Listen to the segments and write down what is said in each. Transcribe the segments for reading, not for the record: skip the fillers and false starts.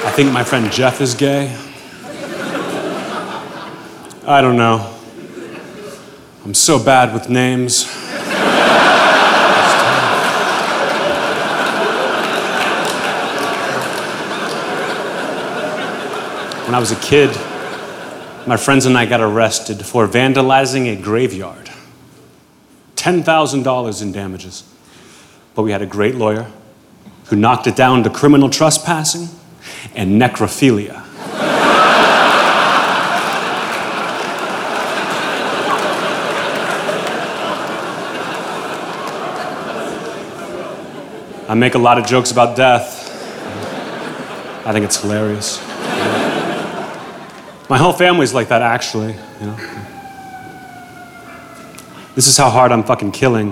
I think my friend Jeff is gay. I don't know. I'm so bad with names. When I was a kid, my friends and I got arrested for vandalizing a graveyard. $10,000 in damages. But we had a great lawyer who knocked it down to criminal trespassing and necrophilia. I make a lot of jokes about death. I think it's hilarious. My whole family's like that, actually, you know. This is how hard I'm fucking killing.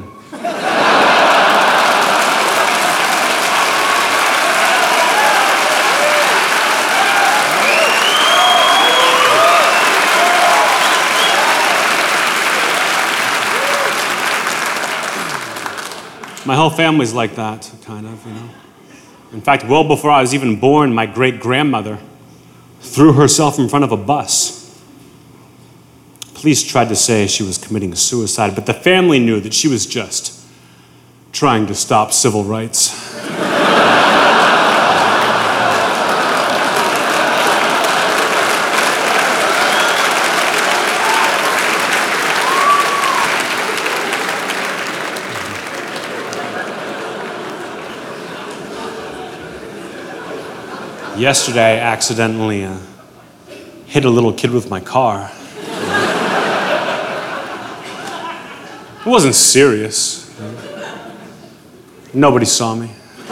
My whole family's like that, kind of, you know. In fact, well before I was even born, my great-grandmother threw herself in front of a bus. Police tried to say she was committing suicide, but the family knew that she was just trying to stop civil rights. Yesterday, I accidentally hit a little kid with my car. It wasn't serious. Nobody saw me.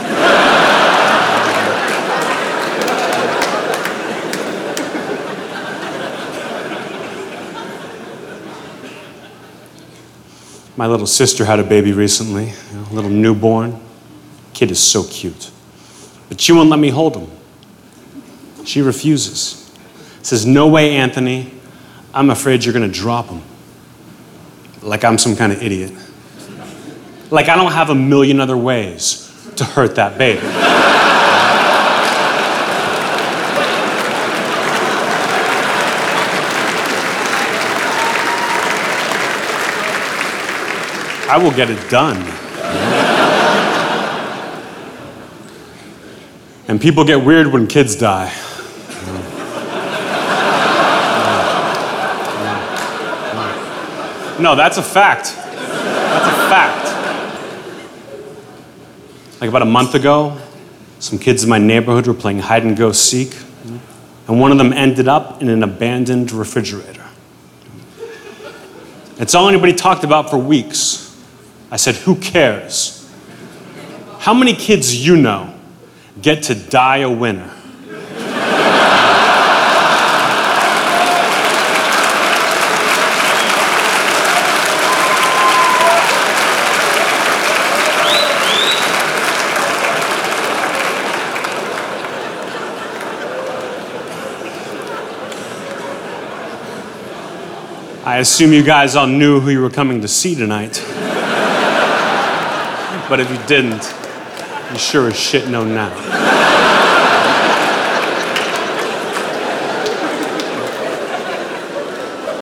My little sister had a baby recently, a little newborn. Kid is so cute. But she won't let me hold him. She refuses. Says, "No way, Anthony. I'm afraid you're gonna drop him." Like I'm some kind of idiot. Like I don't have a million other ways to hurt that baby. I will get it done. And people get weird when kids die. No, that's a fact. That's a fact. Like about a month ago, some kids in my neighborhood were playing hide and go seek, and one of them ended up in an abandoned refrigerator. It's all anybody talked about for weeks. I said, who cares? How many kids you know get to die a winner? I assume you guys all knew who you were coming to see tonight. But if you didn't, you sure as shit know now.